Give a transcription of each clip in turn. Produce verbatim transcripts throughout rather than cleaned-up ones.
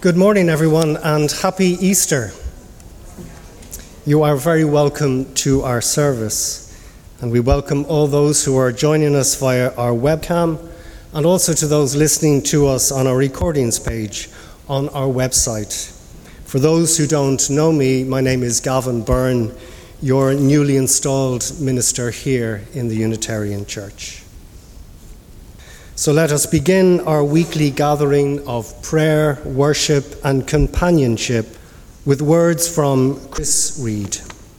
Good morning, everyone, and happy Easter. You are very welcome to our service, and we welcome all those who are joining us via our webcam, and also to those listening to us on our recordings page on our website. For those who don't know me, my name is Gavin Byrne, your newly installed minister here in the Unitarian Church. So let us begin our weekly gathering of prayer, worship, and companionship with words from Chris Reed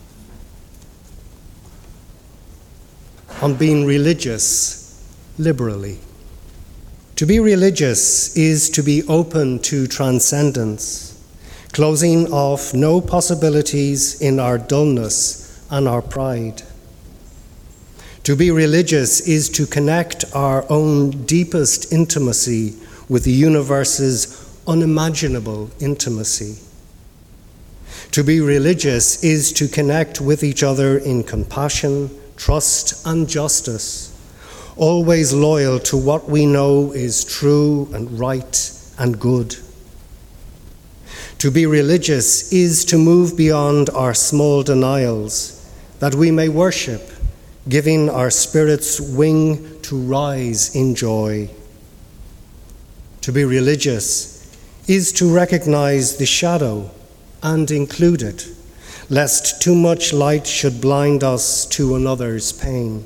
on being religious liberally. To be religious is to be open to transcendence, closing off no possibilities in our dullness and our pride. To be religious is to connect our own deepest intimacy with the universe's unimaginable intimacy. To be religious is to connect with each other in compassion, trust, and justice, always loyal to what we know is true and right and good. To be religious is to move beyond our small denials, that we may worship, giving our spirits wing to rise in joy. To be religious is to recognize the shadow and include it, lest too much light should blind us to another's pain.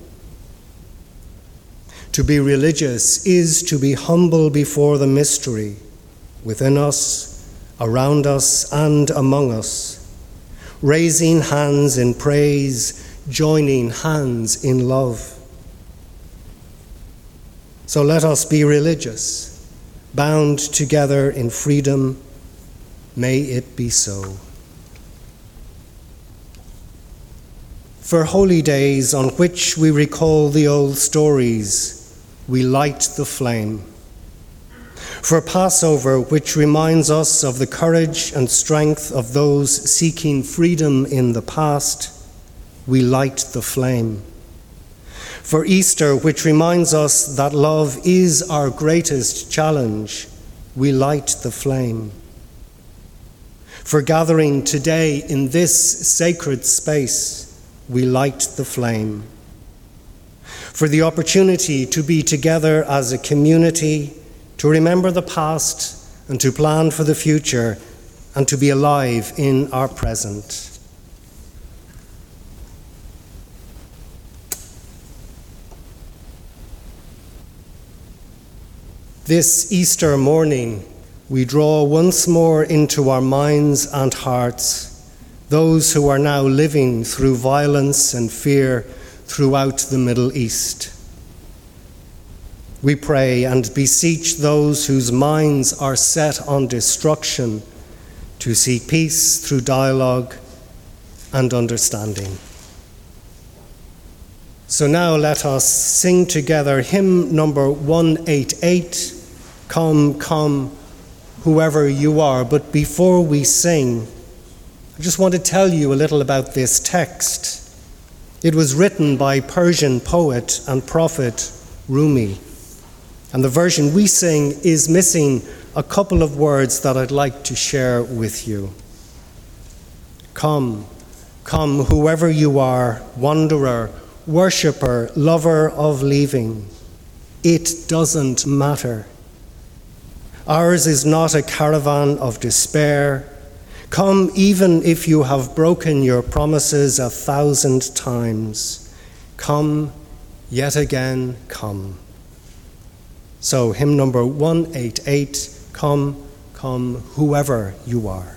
To be religious is to be humble before the mystery within us, around us, and among us, raising hands in praise, joining hands in love. So let us be religious, bound together in freedom. May it be so. For holy days on which we recall the old stories, we light the flame. For Passover, which reminds us of the courage and strength of those seeking freedom in the past, we light the flame. For Easter, which reminds us that love is our greatest challenge, we light the flame. For gathering today in this sacred space, we light the flame. For the opportunity to be together as a community, to remember the past and to plan for the future, and to be alive in our present. This Easter morning, we draw once more into our minds and hearts those who are now living through violence and fear throughout the Middle East. We pray and beseech those whose minds are set on destruction to seek peace through dialogue and understanding. So now let us sing together hymn number one eighty-eight, Come, Come, Whoever You Are. But before we sing, I just want to tell you a little about this text. It was written by Persian poet and prophet Rumi, and the version we sing is missing a couple of words that I'd like to share with you. Come, come, whoever you are, wanderer, worshipper, lover of leaving. It doesn't matter. Ours is not a caravan of despair. Come, even if you have broken your promises a thousand times. Come, yet again, come. So, hymn number one eighty-eight, Come, Come, Whoever You Are.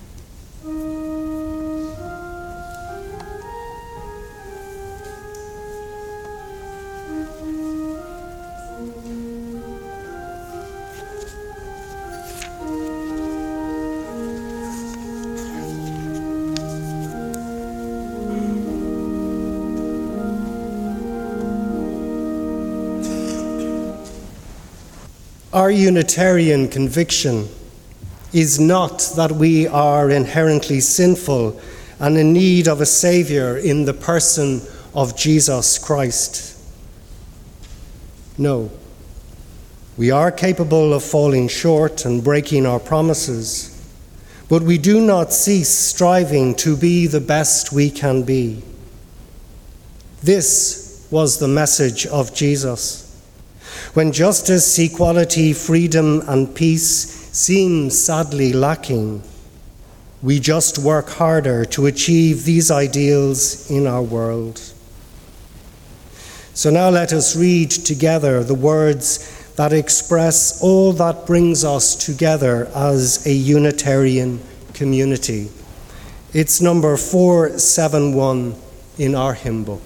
Our Unitarian conviction is not that we are inherently sinful and in need of a Saviour in the person of Jesus Christ. No. We are capable of falling short and breaking our promises, but we do not cease striving to be the best we can be. This was the message of Jesus. When justice, equality, freedom, and peace seem sadly lacking, we just work harder to achieve these ideals in our world. So now let us read together the words that express all that brings us together as a Unitarian community. It's number four seventy-one in our hymn book.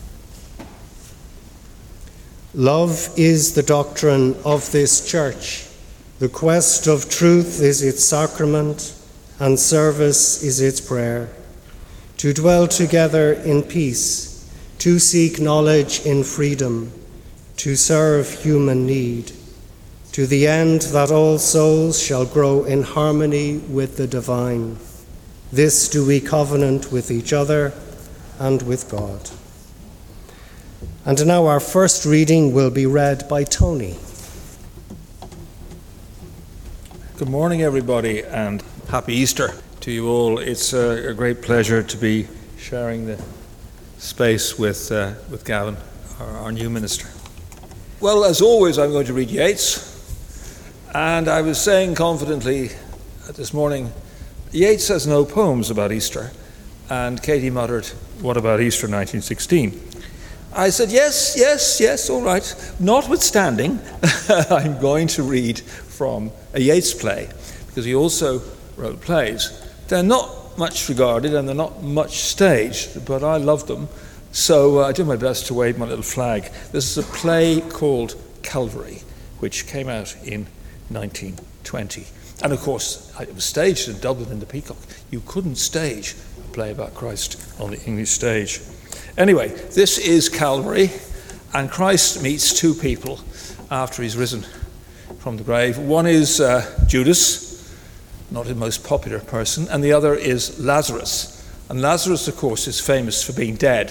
Love is the doctrine of this church. The quest of truth is its sacrament, and service is its prayer. To dwell together in peace, to seek knowledge in freedom, to serve human need, to the end that all souls shall grow in harmony with the divine. This do we covenant with each other and with God. And now our first reading will be read by Tony. Good morning, everybody, and happy Easter to you all. It's a, a great pleasure to be sharing the space with uh, with Gavin, our, our new minister. Well, as always, I'm going to read Yeats, and I was saying confidently this morning, Yeats has no poems about Easter, and Katie muttered, "What about Easter nineteen sixteen?" I said, yes, yes, yes, all right. Notwithstanding, I'm going to read from a Yeats play, because he also wrote plays. They're not much regarded and they're not much staged, but I love them. So uh, I do my best to wave my little flag. This is a play called Calvary, which came out in nineteen twenty. And of course, it was staged in Dublin in the Peacock. You couldn't stage a play about Christ on the English stage. Anyway, this is Calvary, and Christ meets two people after he's risen from the grave. One is uh, Judas, not his most popular person, and the other is Lazarus. And Lazarus, of course, is famous for being dead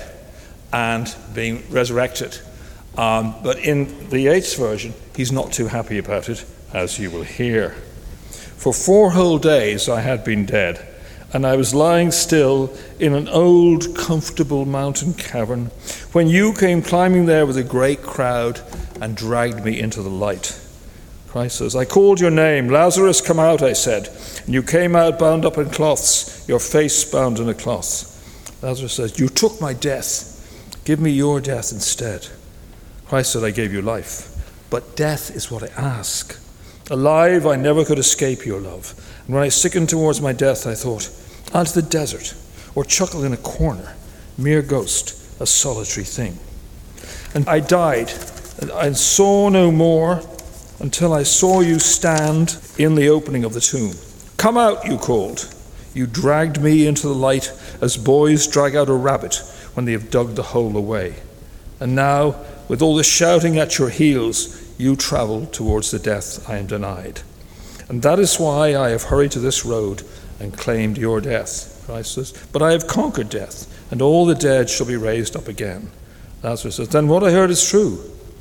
and being resurrected. Um, but in the Yeats version, he's not too happy about it, as you will hear. For four whole days I had been dead, and I was lying still in an old, comfortable mountain cavern when you came climbing there with a great crowd and dragged me into the light. Christ says, I called your name. Lazarus, come out, I said. And you came out bound up in cloths, your face bound in a cloth. Lazarus says, you took my death. Give me your death instead. Christ said, I gave you life, but death is what I ask. Alive, I never could escape your love. And when I sickened towards my death, I thought, out to the desert, or chuckle in a corner, mere ghost, a solitary thing. And I died, and I saw no more until I saw you stand in the opening of the tomb. Come out, you called. You dragged me into the light as boys drag out a rabbit when they have dug the hole away. And now, with all the shouting at your heels, you travel towards the death I am denied. And that is why I have hurried to this road and claimed your death, Christ says. But I have conquered death, and all the dead shall be raised up again. Lazarus says, then what I heard is true.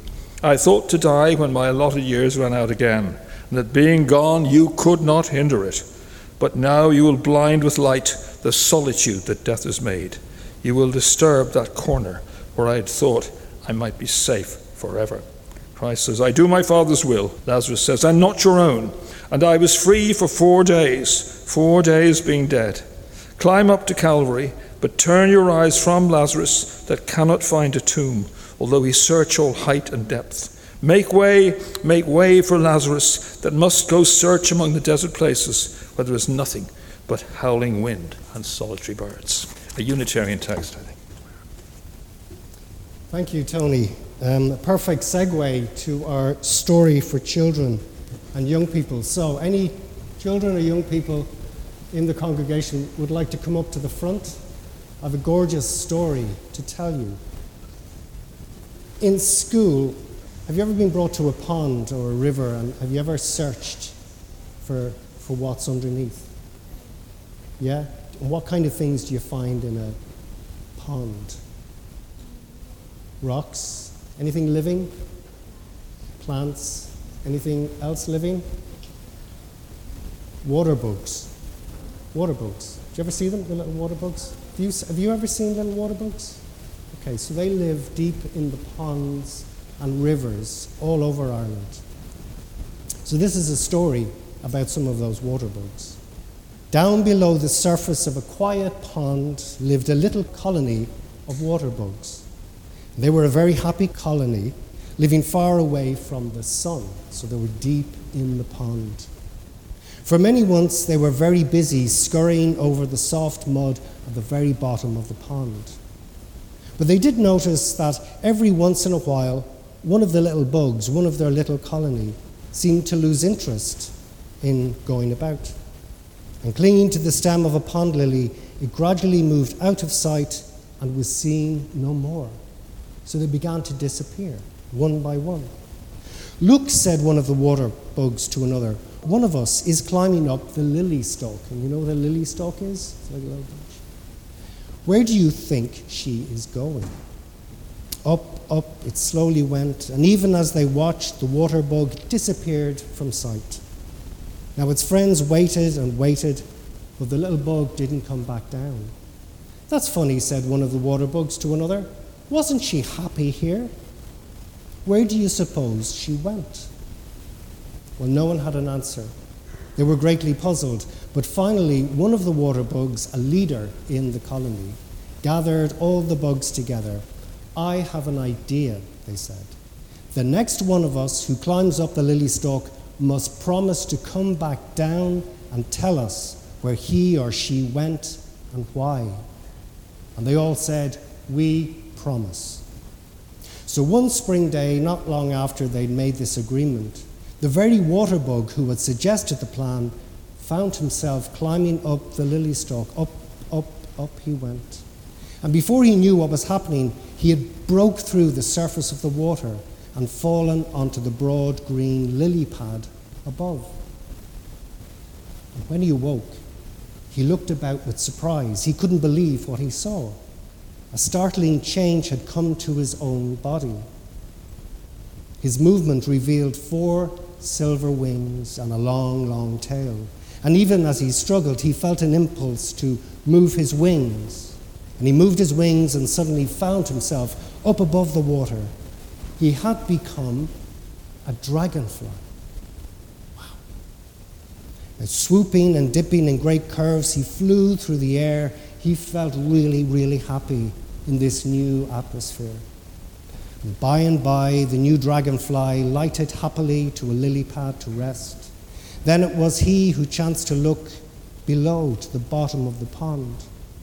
I thought to die when my allotted years ran out again, and that being gone you could not hinder it. But now you will blind with light the solitude that death has made. You will disturb that corner where I had thought I might be safe forever. Christ says, I do my Father's will. Lazarus says, and not your own. And I was free for four days, four days being dead. Climb up to Calvary, but turn your eyes from Lazarus that cannot find a tomb, although he search all height and depth. Make way, make way for Lazarus that must go search among the desert places where there is nothing but howling wind and solitary birds. A Unitarian text, I think. Thank you, Tony. Um, a perfect segue to our story for children and young people. So, any children or young people in the congregation would like to come up to the front? I have a gorgeous story to tell you. In school, have you ever been brought to a pond or a river, and have you ever searched for for what's underneath? Yeah? And what kind of things do you find in a pond? Rocks? Anything living? Plants? Anything else living? Water bugs. Water bugs. Do you ever see them, the little water bugs? Have you, have you ever seen little water bugs? Okay, so they live deep in the ponds and rivers all over Ireland. So this is a story about some of those water bugs. Down below the surface of a quiet pond lived a little colony of water bugs. They were a very happy colony, living far away from the sun, so they were deep in the pond. For many months they were very busy scurrying over the soft mud at the very bottom of the pond. But they did notice that every once in a while, one of the little bugs, one of their little colony, seemed to lose interest in going about. And clinging to the stem of a pond lily, it gradually moved out of sight and was seen no more. So they began to disappear, one by one. "Look," said one of the water bugs to another, "one of us is climbing up the lily stalk." And you know what a lily stalk is? It's like a little bunch. "Where do you think she is going?" Up, up it slowly went, and even as they watched, the water bug disappeared from sight. Now its friends waited and waited, but the little bug didn't come back down. "That's funny," said one of the water bugs to another. "Wasn't she happy here? Where do you suppose she went?" Well, no one had an answer. They were greatly puzzled, but finally one of the water bugs, a leader in the colony, gathered all the bugs together. "I have an idea," they said. "The next one of us who climbs up the lily stalk must promise to come back down and tell us where he or she went and why." And they all said, "We promise." So one spring day, not long after they'd made this agreement, the very water bug who had suggested the plan found himself climbing up the lily stalk. Up, up, up he went. And before he knew what was happening, he had broke through the surface of the water and fallen onto the broad green lily pad above. And when he awoke, he looked about with surprise. He couldn't believe what he saw. A startling change had come to his own body. His movement revealed four silver wings and a long, long tail. And even as he struggled, he felt an impulse to move his wings. And he moved his wings and suddenly found himself up above the water. He had become a dragonfly. Wow. And swooping and dipping in great curves, he flew through the air. He felt really, really happy in this new atmosphere. And by and by, the new dragonfly lighted happily to a lily pad to rest. Then it was he who chanced to look below to the bottom of the pond.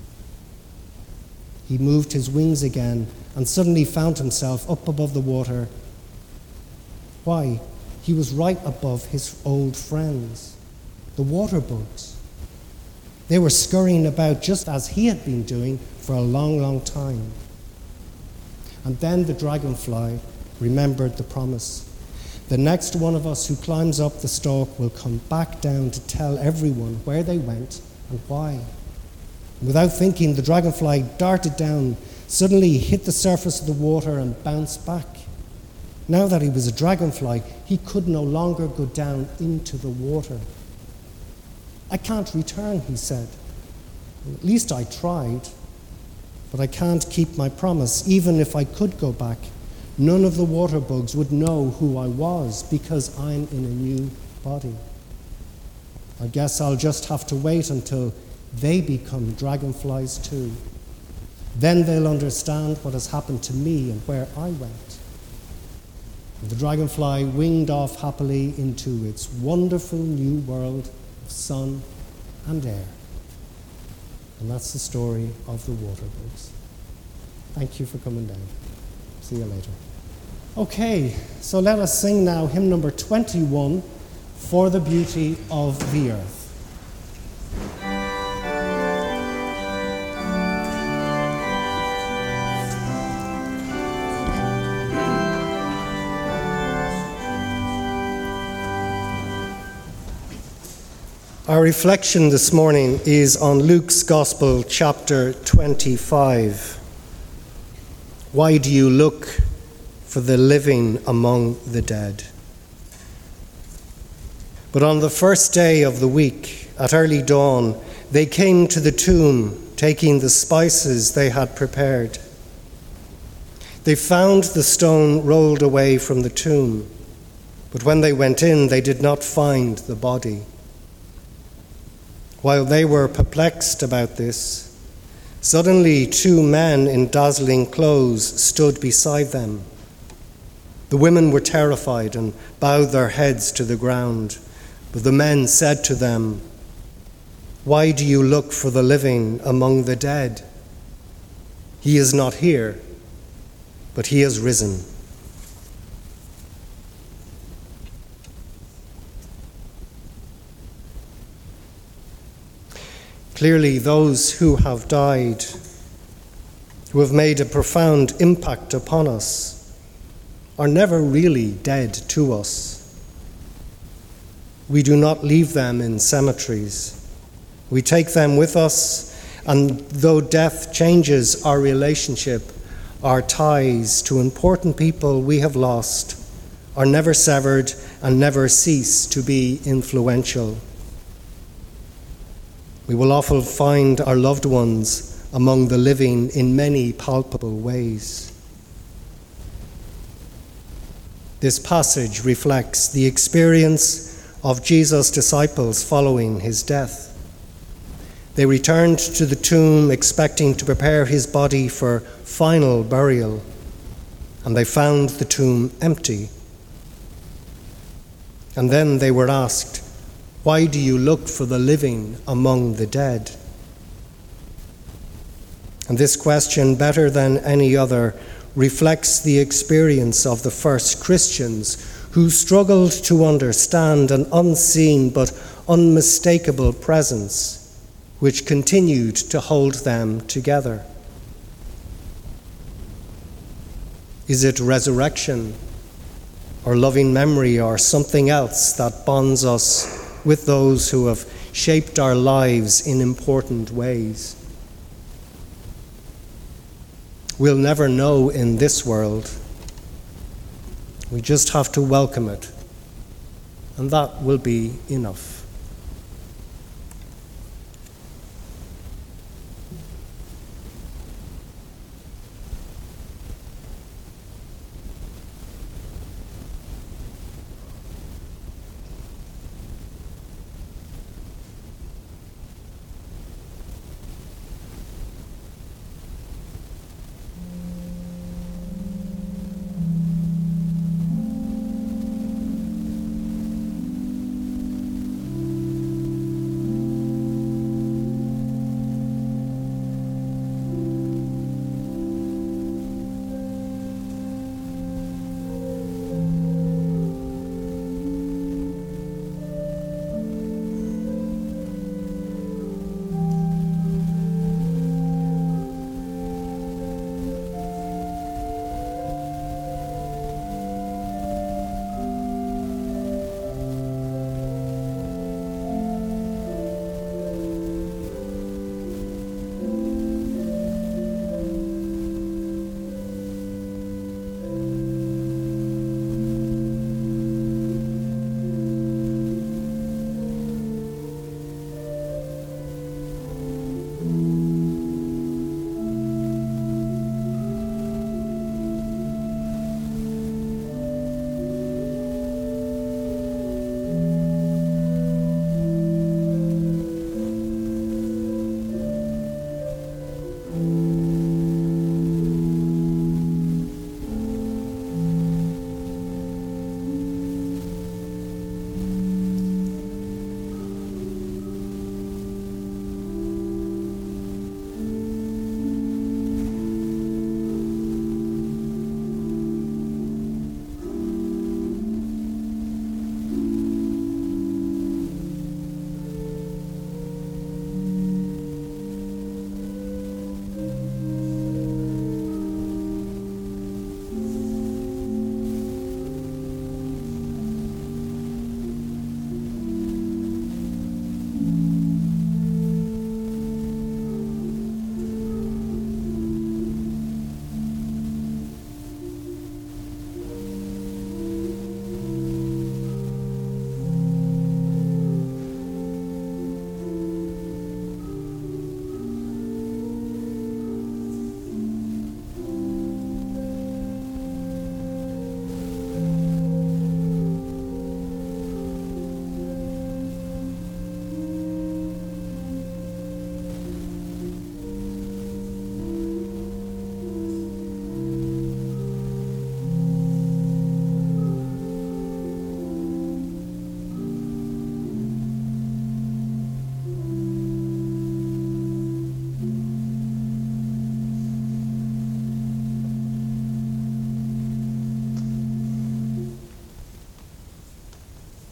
He moved his wings again and suddenly found himself up above the water. Why? He was right above his old friends, the water bugs. They were scurrying about just as he had been doing for a long, long time. And then the dragonfly remembered the promise. The next one of us who climbs up the stalk will come back down to tell everyone where they went and why. Without thinking, the dragonfly darted down. Suddenly, he hit the surface of the water and bounced back. Now that he was a dragonfly, he could no longer go down into the water. "I can't return," he said. "At least I tried, but I can't keep my promise. Even if I could go back, none of the water bugs would know who I was because I'm in a new body. I guess I'll just have to wait until they become dragonflies too. Then they'll understand what has happened to me and where I went." And the dragonfly winged off happily into its wonderful new world of sun and air. And that's the story of the water bugs. Thank you for coming down. See you later. Okay, so let us sing now hymn number twenty-one, "For the Beauty of the Earth." Our reflection this morning is on Luke's Gospel, chapter twenty-five. Why do you look for the living among the dead? But on the first day of the week, at early dawn, they came to the tomb, taking the spices they had prepared. They found the stone rolled away from the tomb, but when they went in, they did not find the body. While they were perplexed about this, suddenly two men in dazzling clothes stood beside them. The women were terrified and bowed their heads to the ground, but the men said to them, "Why do you look for the living among the dead? He is not here, but he has risen." Clearly, those who have died, who have made a profound impact upon us, are never really dead to us. We do not leave them in cemeteries. We take them with us, and though death changes our relationship, our ties to important people we have lost are never severed and never cease to be influential. We will often find our loved ones among the living in many palpable ways. This passage reflects the experience of Jesus' disciples following his death. They returned to the tomb expecting to prepare his body for final burial, and they found the tomb empty. And then they were asked, "Why do you look for the living among the dead?" And this question, better than any other, reflects the experience of the first Christians who struggled to understand an unseen but unmistakable presence which continued to hold them together. Is it resurrection or loving memory or something else that bonds us with those who have shaped our lives in important ways? We'll never know in this world. We just have to welcome it, and that will be enough.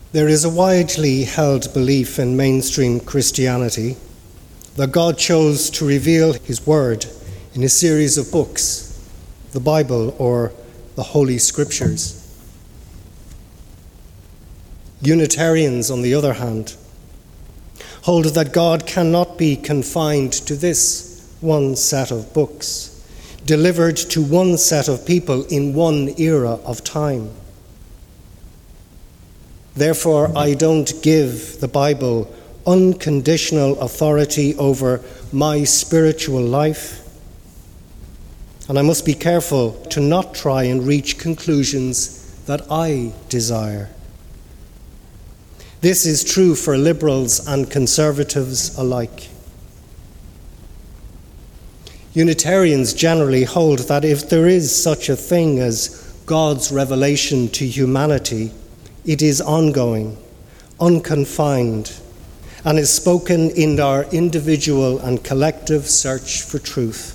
There is a widely held belief in mainstream Christianity that God chose to reveal his word in a series of books, the Bible or the Holy Scriptures. Unitarians, on the other hand, hold that God cannot be confined to this one set of books, delivered to one set of people in one era of time. Therefore, I don't give the Bible unconditional authority over my spiritual life, and I must be careful to not try and reach conclusions that I desire. This is true for liberals and conservatives alike. Unitarians generally hold that if there is such a thing as God's revelation to humanity, it is ongoing, unconfined, and is spoken in our individual and collective search for truth.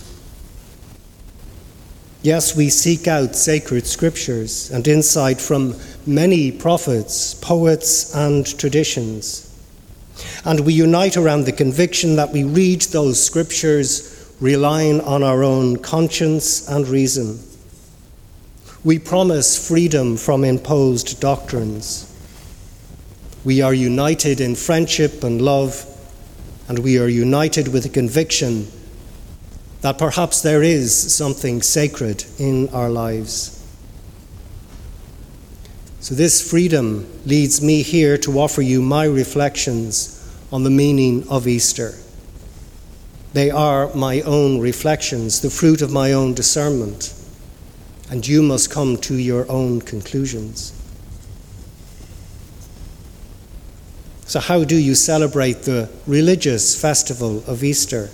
Yes, we seek out sacred scriptures and insight from many prophets, poets, and traditions. And we unite around the conviction that we read those scriptures relying on our own conscience and reason. We promise freedom from imposed doctrines. We are united in friendship and love, and we are united with the conviction that perhaps there is something sacred in our lives. So this freedom leads me here to offer you my reflections on the meaning of Easter. They are my own reflections, the fruit of my own discernment, and you must come to your own conclusions. So how do you celebrate the religious festival of Easter?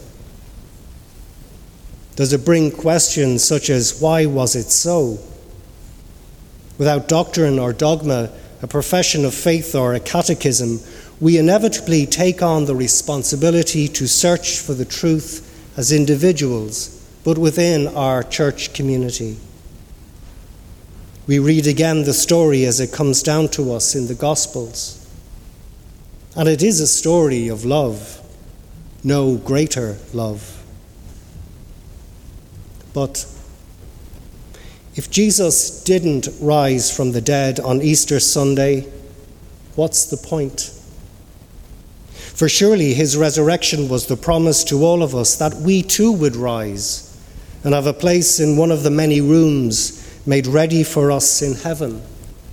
Does it bring questions such as, why was it so? Without doctrine or dogma, a profession of faith or a catechism, we inevitably take on the responsibility to search for the truth as individuals, but within our church community. We read again the story as it comes down to us in the Gospels. And it is a story of love, no greater love. But if Jesus didn't rise from the dead on Easter Sunday, what's the point? For surely his resurrection was the promise to all of us that we too would rise and have a place in one of the many rooms made ready for us in heaven.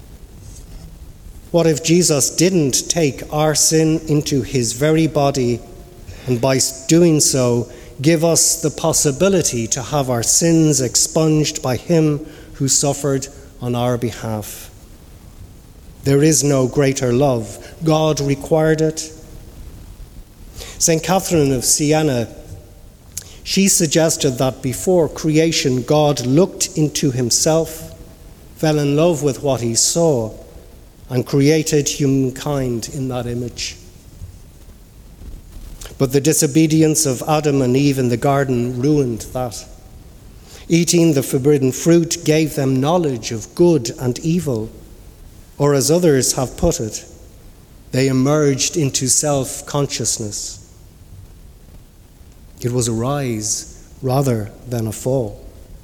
What if Jesus didn't take our sin into his very body and by doing so give us the possibility to have our sins expunged by him who suffered on our behalf? There is no greater love. God required it. Saint Catherine of Siena, she suggested that before creation, God looked into himself, fell in love with what he saw, and created humankind in that image. But the disobedience of Adam and Eve in the garden ruined that. Eating the forbidden fruit gave them knowledge of good and evil, or as others have put it, they emerged into self-consciousness. It was a rise rather than a fall.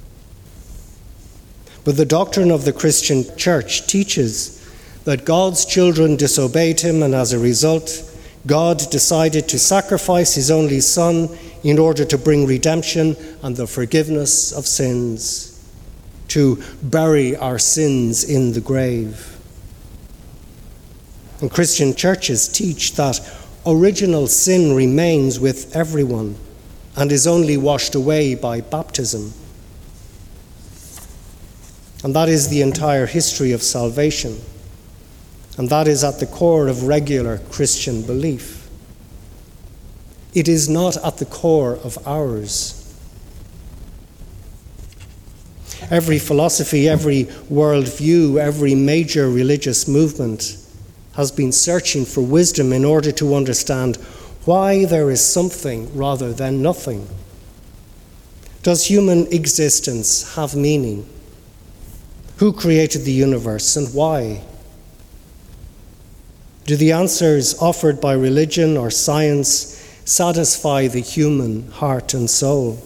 But the doctrine of the Christian church teaches that God's children disobeyed him, and as a result, God decided to sacrifice his only Son in order to bring redemption and the forgiveness of sins, to bury our sins in the grave. And Christian churches teach that original sin remains with everyone and is only washed away by baptism. And that is the entire history of salvation. And that is at the core of regular Christian belief. It is not at the core of ours. Every philosophy, every worldview, every major religious movement has been searching for wisdom in order to understand why there is something rather than nothing. Does human existence have meaning? Who created the universe and why? Do the answers offered by religion or science satisfy the human heart and soul?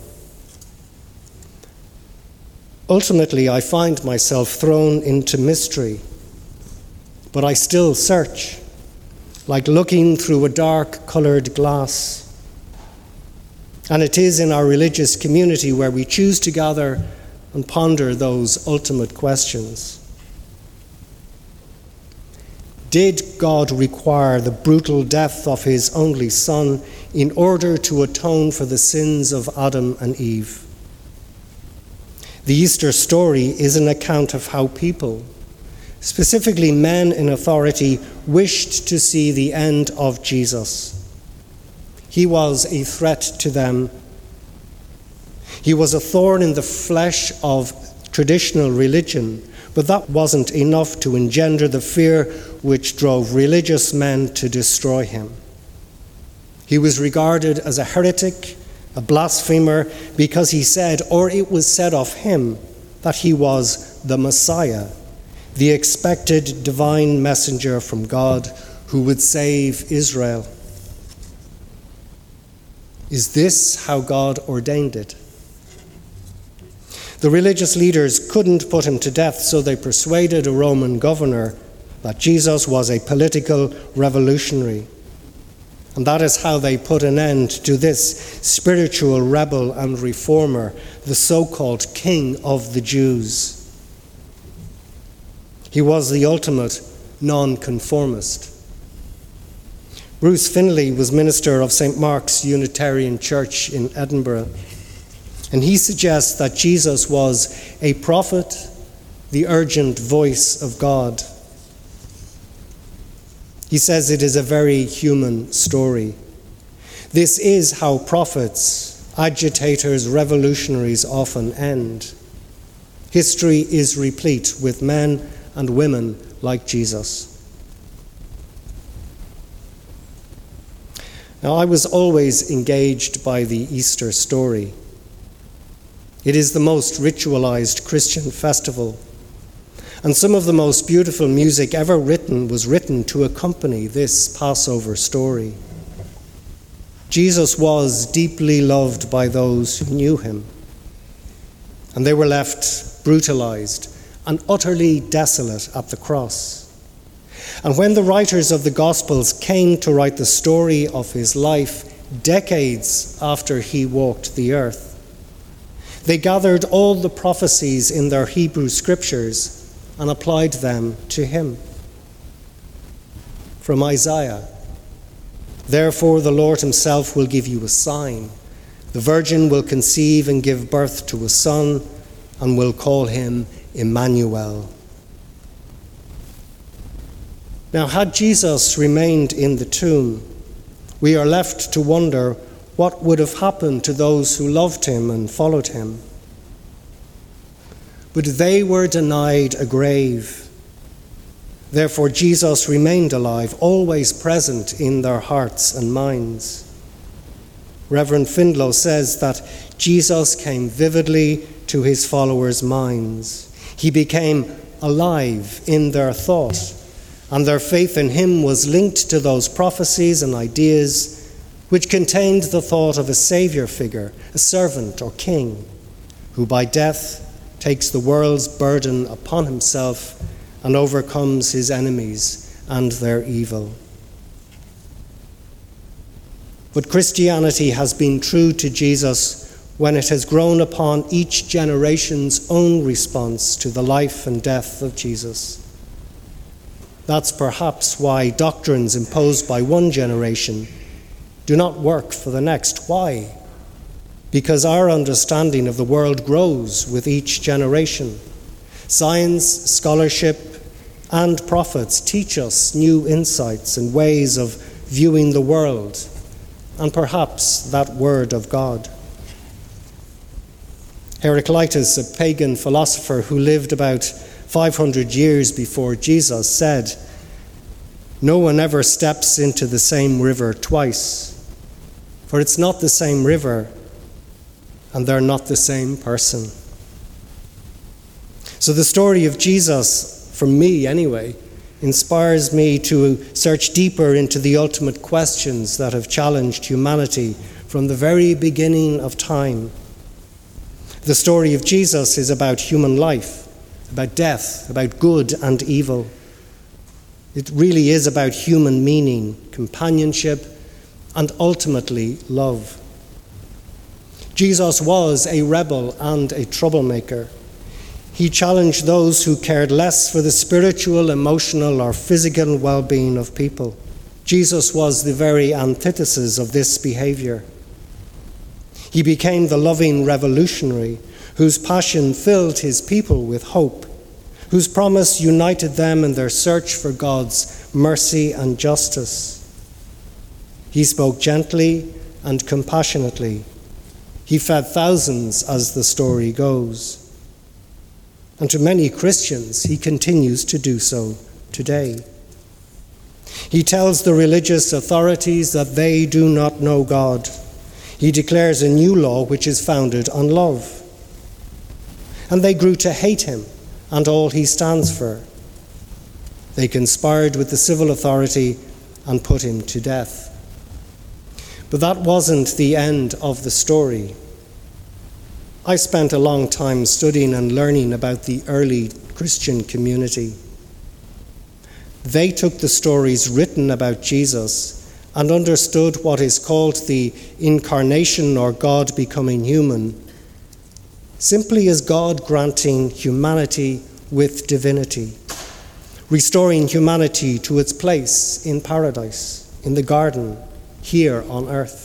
Ultimately, I find myself thrown into mystery, but I still search, like looking through a dark-coloured glass. And it is in our religious community where we choose to gather and ponder those ultimate questions. Did God require the brutal death of his only Son in order to atone for the sins of Adam and Eve? The Easter story is an account of how people, specifically men in authority, wished to see the end of Jesus. He was a threat to them. He was a thorn in the flesh of traditional religion, but that wasn't enough to engender the fear which drove religious men to destroy him. He was regarded as a heretic, a blasphemer, because he said, or it was said of him, that he was the Messiah, the expected divine messenger from God who would save Israel. Is this how God ordained it? The religious leaders couldn't put him to death, so they persuaded a Roman governor that Jesus was a political revolutionary. And that is how they put an end to this spiritual rebel and reformer, the so-called King of the Jews. He was the ultimate nonconformist. Bruce Finlay was minister of Saint Mark's Unitarian Church in Edinburgh, and he suggests that Jesus was a prophet, the urgent voice of God. He says it is a very human story. This is how prophets, agitators, revolutionaries often end. History is replete with men and women like Jesus. Now, I was always engaged by the Easter story. It is the most ritualized Christian festival, and some of the most beautiful music ever written was written to accompany this Passover story. Jesus was deeply loved by those who knew him, and they were left brutalized and utterly desolate at the cross. And when the writers of the Gospels came to write the story of his life decades after he walked the earth, they gathered all the prophecies in their Hebrew scriptures and applied them to him. From Isaiah, "Therefore the Lord himself will give you a sign. The virgin will conceive and give birth to a son, and will call him Emmanuel." Now, had Jesus remained in the tomb, we are left to wonder what would have happened to those who loved him and followed him. But they were denied a grave. Therefore, Jesus remained alive, always present in their hearts and minds. Reverend Findlow says that Jesus came vividly to his followers' minds. He became alive in their thought, and their faith in him was linked to those prophecies and ideas which contained the thought of a Saviour figure, a servant or king, who by death takes the world's burden upon himself and overcomes his enemies and their evil. But Christianity has been true to Jesus when it has grown upon each generation's own response to the life and death of Jesus. That's perhaps why doctrines imposed by one generation do not work for the next. Why? Because our understanding of the world grows with each generation. Science, scholarship, and prophets teach us new insights and ways of viewing the world, and perhaps that word of God. Heraclitus, a pagan philosopher who lived about five hundred years before Jesus, said, "No one ever steps into the same river twice, for it's not the same river, and they're not the same person." So the story of Jesus, for me anyway, inspires me to search deeper into the ultimate questions that have challenged humanity from the very beginning of time. The story of Jesus is about human life, about death, about good and evil. It really is about human meaning, companionship, and ultimately love. Jesus was a rebel and a troublemaker. He challenged those who cared less for the spiritual, emotional, or physical well-being of people. Jesus was the very antithesis of this behavior. He became the loving revolutionary whose passion filled his people with hope, whose promise united them in their search for God's mercy and justice. He spoke gently and compassionately. He fed thousands, as the story goes. And to many Christians, he continues to do so today. He tells the religious authorities that they do not know God. He declares a new law which is founded on love. And they grew to hate him and all he stands for. They conspired with the civil authority and put him to death. But that wasn't the end of the story. I spent a long time studying and learning about the early Christian community. They took the stories written about Jesus and understood what is called the incarnation, or God becoming human, simply as God granting humanity with divinity, restoring humanity to its place in paradise, in the garden, here on earth.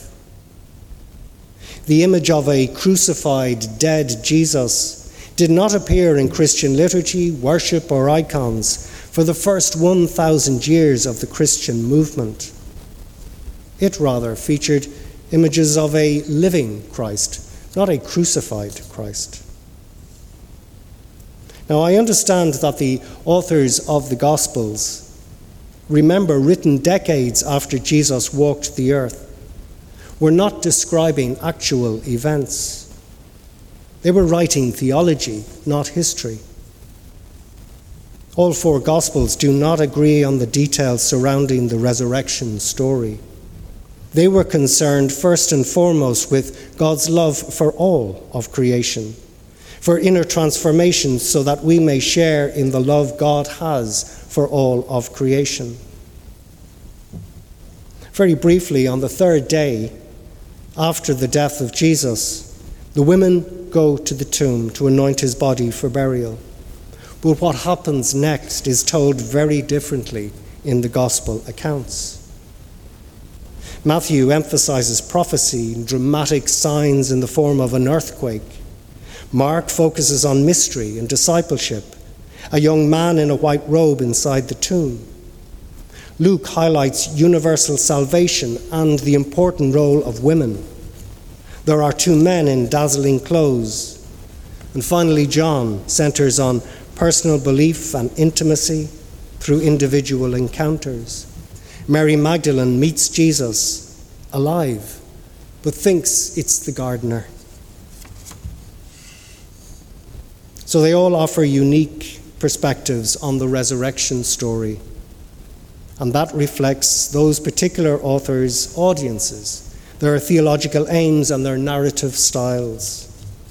The image of a crucified, dead Jesus did not appear in Christian liturgy, worship, or icons for the first one thousand years of the Christian movement. It rather featured images of a living Christ, not a crucified Christ. Now, I understand that the authors of the Gospels remember, written decades after Jesus walked the earth, were not describing actual events. They were writing theology, not history. All four Gospels do not agree on the details surrounding the resurrection story. They were concerned first and foremost with God's love for all of creation, for inner transformation so that we may share in the love God has for all of creation. Very briefly, on the third day after the death of Jesus, the women go to the tomb to anoint his body for burial. But what happens next is told very differently in the gospel accounts. Matthew emphasizes prophecy and dramatic signs in the form of an earthquake. Mark focuses on mystery and discipleship, a young man in a white robe inside the tomb. Luke highlights universal salvation and the important role of women. There are two men in dazzling clothes. And finally, John centers on personal belief and intimacy through individual encounters. Mary Magdalene meets Jesus alive, but thinks it's the gardener. So they all offer unique perspectives on the resurrection story. And that reflects those particular authors' audiences, their theological aims and their narrative styles.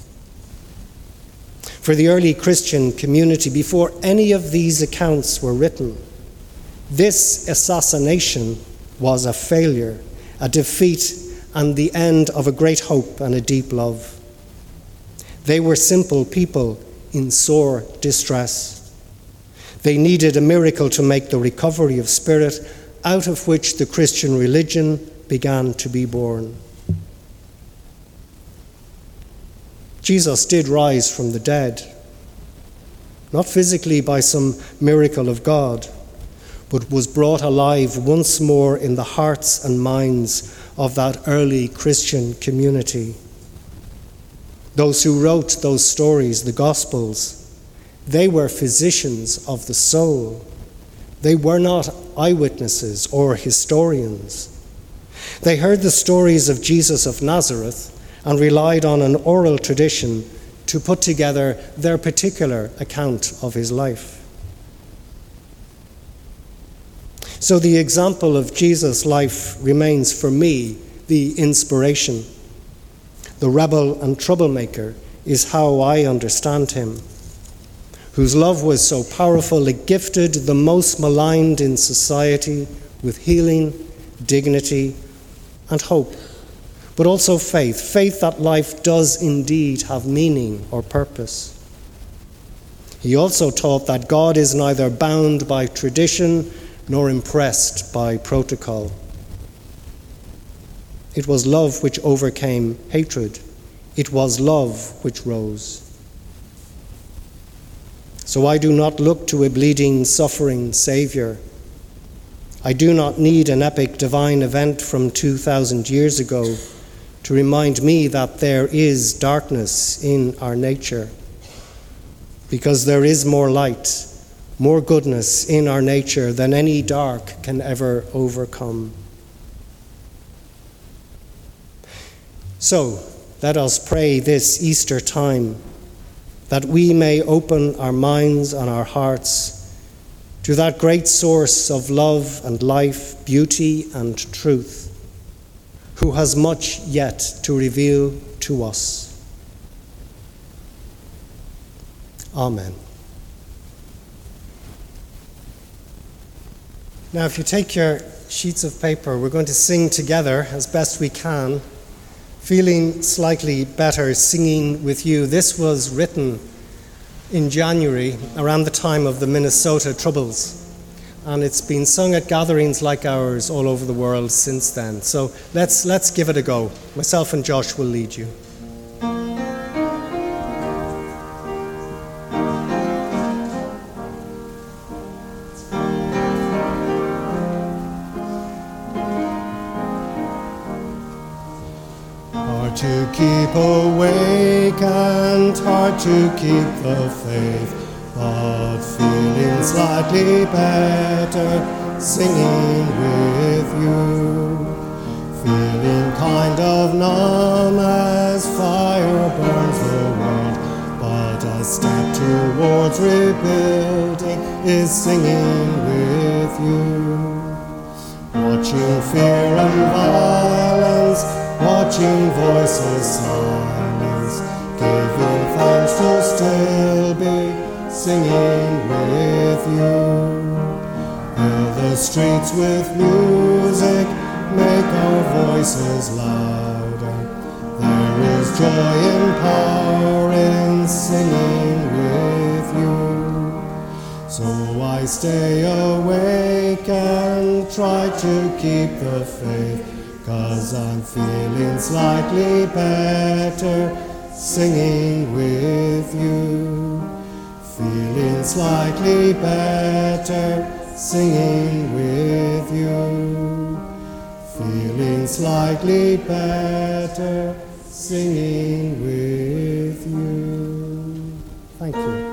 For the early Christian community, before any of these accounts were written, this assassination was a failure, a defeat, and the end of a great hope and a deep love. They were simple people in sore distress. They needed a miracle to make the recovery of spirit out of which the Christian religion began to be born. Jesus did rise from the dead, not physically by some miracle of God, but was brought alive once more in the hearts and minds of that early Christian community. Those who wrote those stories, the Gospels, they were physicians of the soul. They were not eyewitnesses or historians. They heard the stories of Jesus of Nazareth and relied on an oral tradition to put together their particular account of his life. So the example of Jesus' life remains for me the inspiration. The rebel and troublemaker is how I understand him, whose love was so powerful it gifted the most maligned in society with healing, dignity, and hope, but also faith, faith that life does indeed have meaning or purpose. He also taught that God is neither bound by tradition nor impressed by protocol. It was love which overcame hatred. It was love which rose. So I do not look to a bleeding, suffering Savior. I do not need an epic divine event from two thousand years ago to remind me that there is darkness in our nature, because there is more light, more goodness in our nature than any dark can ever overcome. So, let us pray this Easter time that we may open our minds and our hearts to that great source of love and life, beauty and truth, who has much yet to reveal to us. Amen. Now, if you take your sheets of paper, we're going to sing together as best we can, Feeling Slightly Better, Singing with You. This was written in January, around the time of the Minnesota Troubles, and it's been sung at gatherings like ours all over the world since then. So let's let's give it a go. Myself and Josh will lead you. Hard to keep awake and hard to keep the faith, but feeling slightly better, singing with you. Feeling kind of numb as fire burns the world, but a step towards rebuilding is singing with you. Watching fear and violence, watching voices silence, giving thanks to still be singing with you. Fill the streets with music, make our voices louder. There is joy and power in singing with you. So I stay awake and try to keep the faith, 'cause I'm feeling slightly better, singing with you. Feeling slightly better, singing with you. Feeling slightly better, singing with you. Thank you.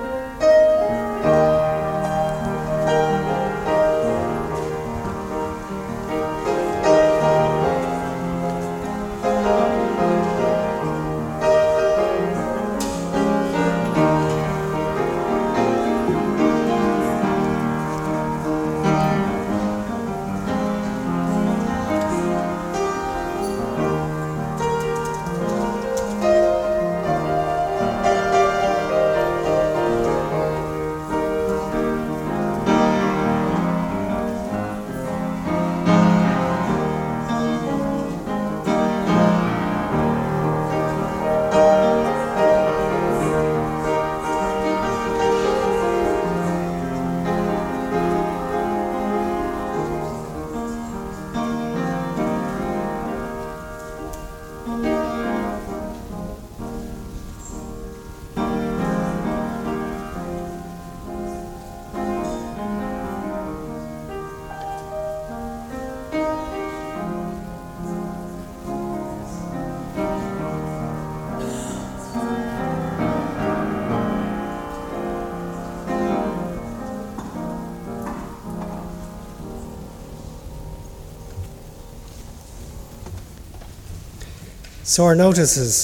So our notices.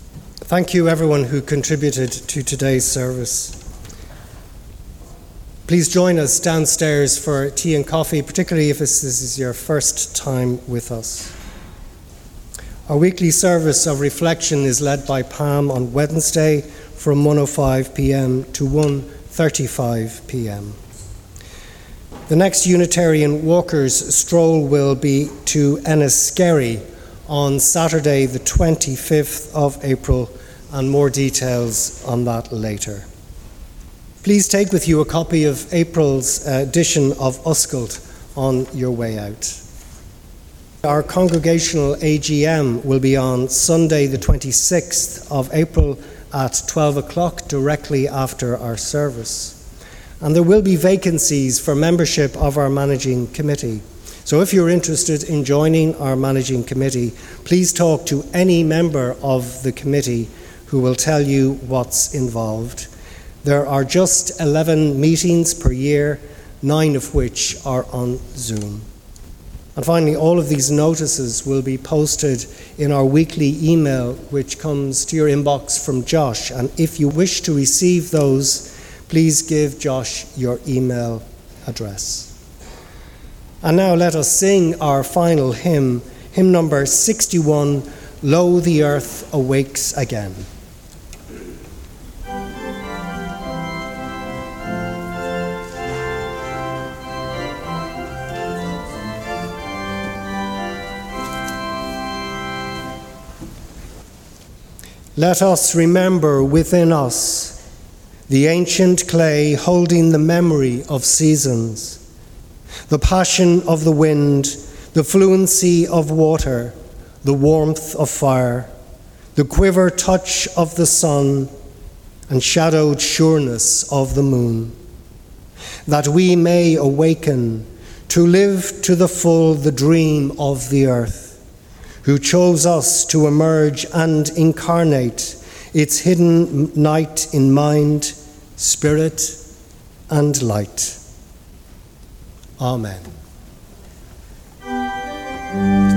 Thank you everyone who contributed to today's service. Please join us downstairs for tea and coffee, particularly if this is your first time with us. Our weekly service of reflection is led by Pam on Wednesday from one oh five p.m. to one thirty-five p.m. The next Unitarian Walkers stroll will be to Enniskerry on Saturday the twenty-fifth of April, and more details on that later. Please take with you a copy of April's edition of Uskalt on your way out. Our congregational A G M will be on Sunday the twenty-sixth of April at twelve o'clock, directly after our service. And there will be vacancies for membership of our managing committee. So if you're interested in joining our managing committee, please talk to any member of the committee who will tell you what's involved. There are just eleven meetings per year, nine of which are on Zoom. And finally, all of these notices will be posted in our weekly email, which comes to your inbox from Josh. And if you wish to receive those, please give Josh your email address. And now let us sing our final hymn, hymn number sixty-one, Lo, the Earth Awakes Again. Let us remember within us the ancient clay holding the memory of seasons, the passion of the wind, the fluency of water, the warmth of fire, the quiver touch of the sun, and shadowed sureness of the moon, that we may awaken to live to the full the dream of the earth, who chose us to emerge and incarnate its hidden night in mind, spirit, and light. Amen.